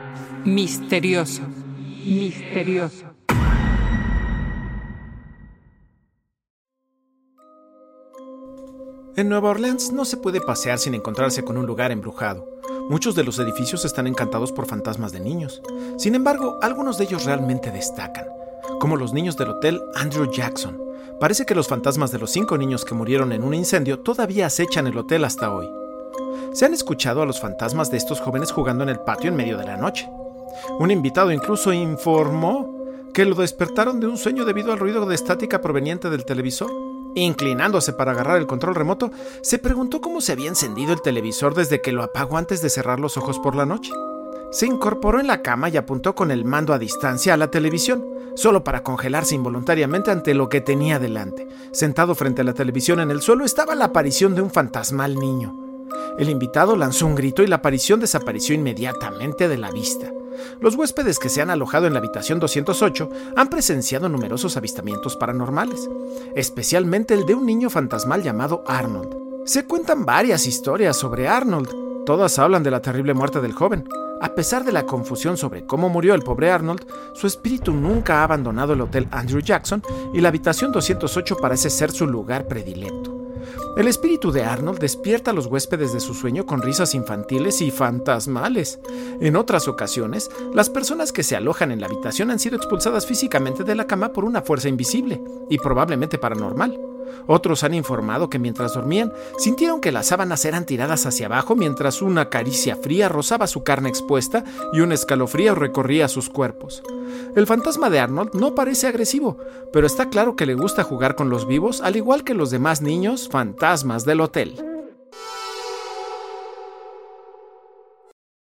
Misterioso. Misterioso. En Nueva Orleans no se puede pasear sin encontrarse con un lugar embrujado. Muchos de los edificios están encantados por fantasmas de niños. Sin embargo, algunos de ellos realmente destacan, como los niños del Hotel Andrew Jackson. Parece que los fantasmas de los 5 niños que murieron en un incendio todavía acechan el hotel hasta hoy. Se han escuchado a los fantasmas de estos jóvenes jugando en el patio en medio de la noche. Un invitado incluso informó que lo despertaron de un sueño debido al ruido de estática proveniente del televisor. Inclinándose para agarrar el control remoto, se preguntó cómo se había encendido el televisor desde que lo apagó antes de cerrar los ojos por la noche. Se incorporó en la cama y apuntó con el mando a distancia a la televisión, solo para congelarse involuntariamente ante lo que tenía delante. Sentado frente a la televisión en el suelo estaba la aparición de un fantasmal niño. El invitado lanzó un grito y la aparición desapareció inmediatamente de la vista. Los huéspedes que se han alojado en la habitación 208 han presenciado numerosos avistamientos paranormales, especialmente el de un niño fantasmal llamado Arnold. Se cuentan varias historias sobre Arnold. Todas hablan de la terrible muerte del joven. A pesar de la confusión sobre cómo murió el pobre Arnold, su espíritu nunca ha abandonado el Hotel Andrew Jackson y la habitación 208 parece ser su lugar predilecto. El espíritu de Arnold despierta a los huéspedes de su sueño con risas infantiles y fantasmales. En otras ocasiones, las personas que se alojan en la habitación han sido expulsadas físicamente de la cama por una fuerza invisible y probablemente paranormal. Otros han informado que mientras dormían, sintieron que las sábanas eran tiradas hacia abajo mientras una caricia fría rozaba su carne expuesta y un escalofrío recorría sus cuerpos. El fantasma de Arnold no parece agresivo, pero está claro que le gusta jugar con los vivos, al igual que los demás niños fantasmas del hotel.